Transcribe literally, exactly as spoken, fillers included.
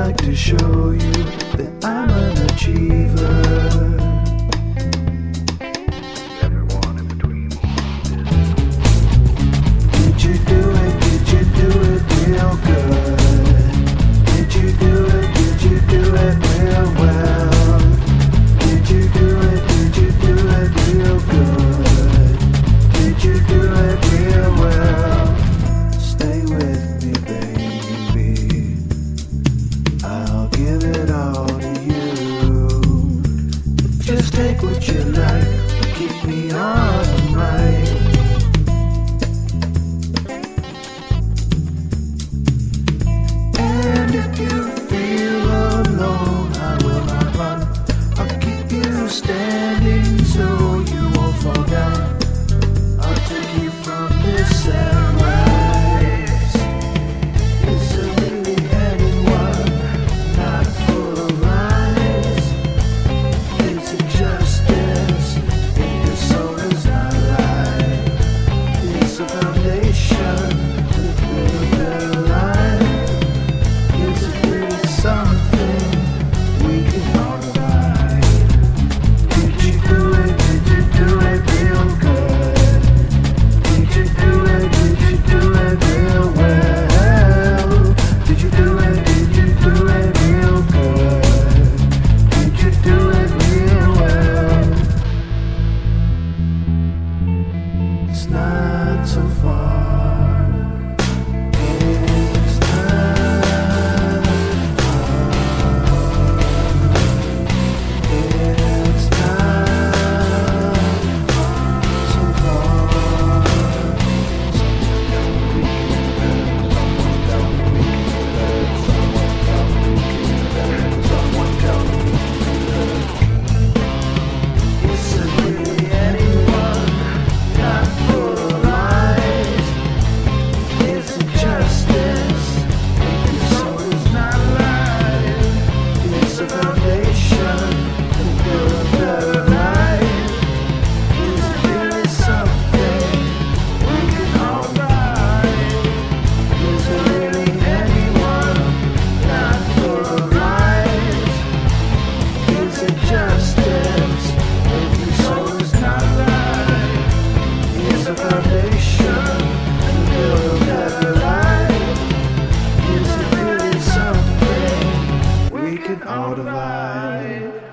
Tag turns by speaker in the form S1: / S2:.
S1: like to show you that I'm an achiever.
S2: Everyone in between.
S1: Did you do it? Did you do it real good? Did you do it? Did you do it real well? Did you do it? Did you do it real good? Did you do it real well? Stay with me, baby. I'll give it all to you. Just take what you like, but keep me on the right. And if you feel alone, I will not run. I'll keep you standing so you won't fall down. I'll take you from this and rise. Is there really anyone not full of lies? Is it justice if your soul is not alive? It's a foundation to build a better life. Is it really something we can all divide? Did you do it? Did you do it real good? Did you do it? Did you do it real well? Did you do it? Did you do it real good? Did you do it real well? It's not so far. It's not far. It's not so far. Someone tell me, is there really anyone not full of lies? Is it justice if your soul is not alive? It's a foundation to build a better life. Is it really something we can all buy? Is there really anyone not full of lies? Is it justice if your soul is not alive? It's a foundation to build a better life. Is it really something we can all divide?